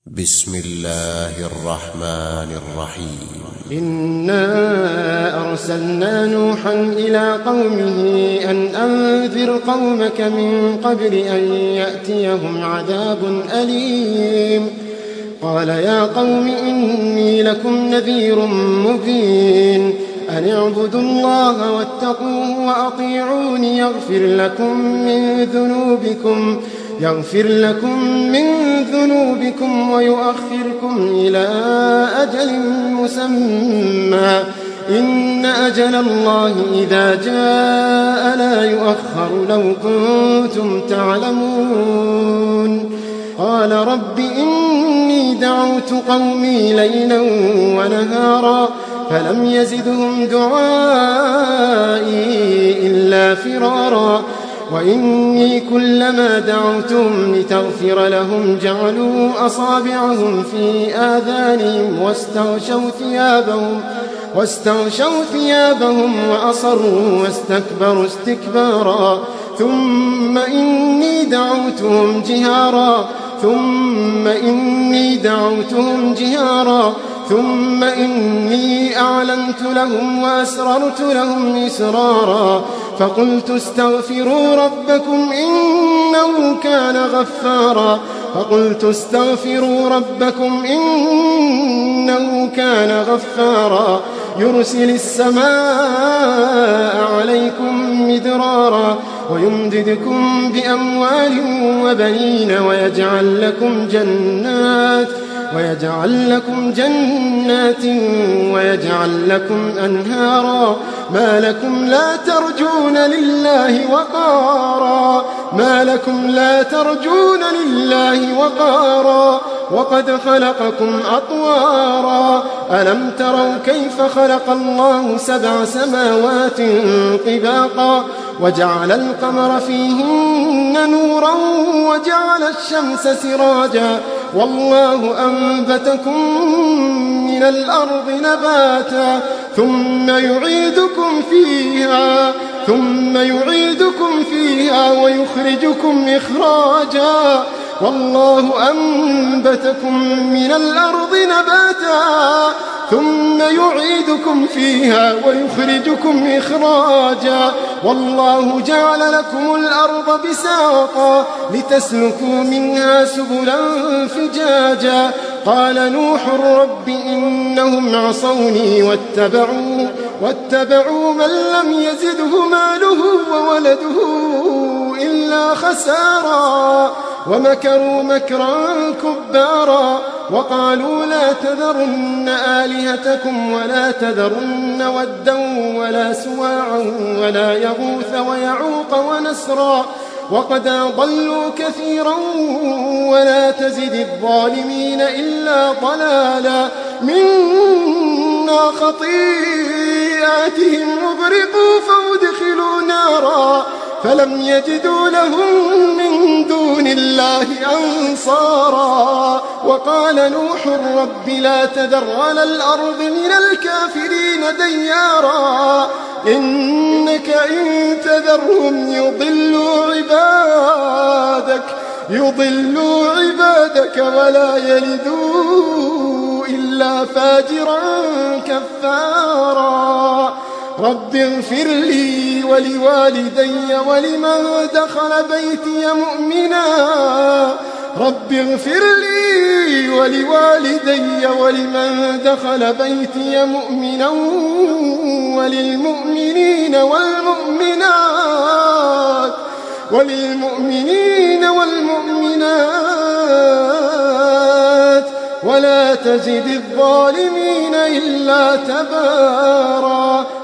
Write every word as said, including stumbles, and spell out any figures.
بسم الله الرحمن الرحيم. إنا أرسلنا نوحا إلى قومه أن أنذر قومك من قبل أن يأتيهم عذاب أليم. قال يا قوم إني لكم نذير مبين أن اعبدوا الله واتقوه وأطيعون يغفر لكم من ذنوبكم يغفر لكم من ذنوبكم ويؤخركم إلى أجل مسمى إن أجل الله إذا جاء لا يؤخر لو كنتم تعلمون. قال رب إني دعوت قومي ليلا ونهارا فلم يزدهم دعائي إلا فرارا وإني كلما دعوتهم لتغفر لهم جعلوا أصابعهم في آذانهم واستغشوا ثيابهم واستغشوا ثيابهم وأصروا واستكبروا استكبارا ثم إني دعوتهم جهارا ثم إني دعوتهم جهارا ثم إني أعلنت لهم وأسررت لهم إسرارا فقلت استغفروا ربكم إنه كان غفارا فقلت استغفروا ربكم إنه كان غفارا يرسل السماء عليكم مدرارا ويمددكم بأموال وبنين ويجعل لكم جنات ويجعل لكم جنات ويجعل لكم أنهارا ما لكم لا ترجون لله وقارا ما لكم لا ترجون لله وقارا وقد خلقكم أطوارا ألم تروا كيف خلق الله سبع سماوات طباقا وجعل القمر فيهن نورا وجعل الشمس سراجا والله أنبتكم من الأرض نباتا ثم يعيدكم فيها ثم يعيدكم فيها ويخرجكم إخراجا والله أنبتكم من الأرض نباتا ثم يعيدكم فيها ويخرجكم إخراجا والله جعل لكم الأرض بساطا لتسلكوا منها سبلا فجاجا قال نوح رب إنهم عصوني واتبعوا, واتبعوا من لم يزده ماله وولده إلا خسارا ومكروا مكرا كبارا وقالوا لا تذرن آلهتكم ولا تذرن ودا ولا سواعا ولا يغوث ويعوق ونسرا وقد أضلوا كثيرا ولا تزد الظالمين إلا ضلالا منا خطيئاتهم مغرقوا فأدخلوا نارا فلم يجدوا لهم من دون الله أنصارا وقال نوح رب لا تذر على الأرض من الكافرين ديارا إنك إن تذرهم يضلوا عبادك يضلوا عبادك ولا يلدوا إلا فاجرا كفارا رب اغفر لي ولوالدي ولمن دخل بيتي مؤمنا رب اغفر لي ولوالدي ولمن دخل بيتي مؤمنا وللمؤمنين والمؤمنات وللمؤمنين والمؤمنات ولا تزد الظالمين إلا تبارا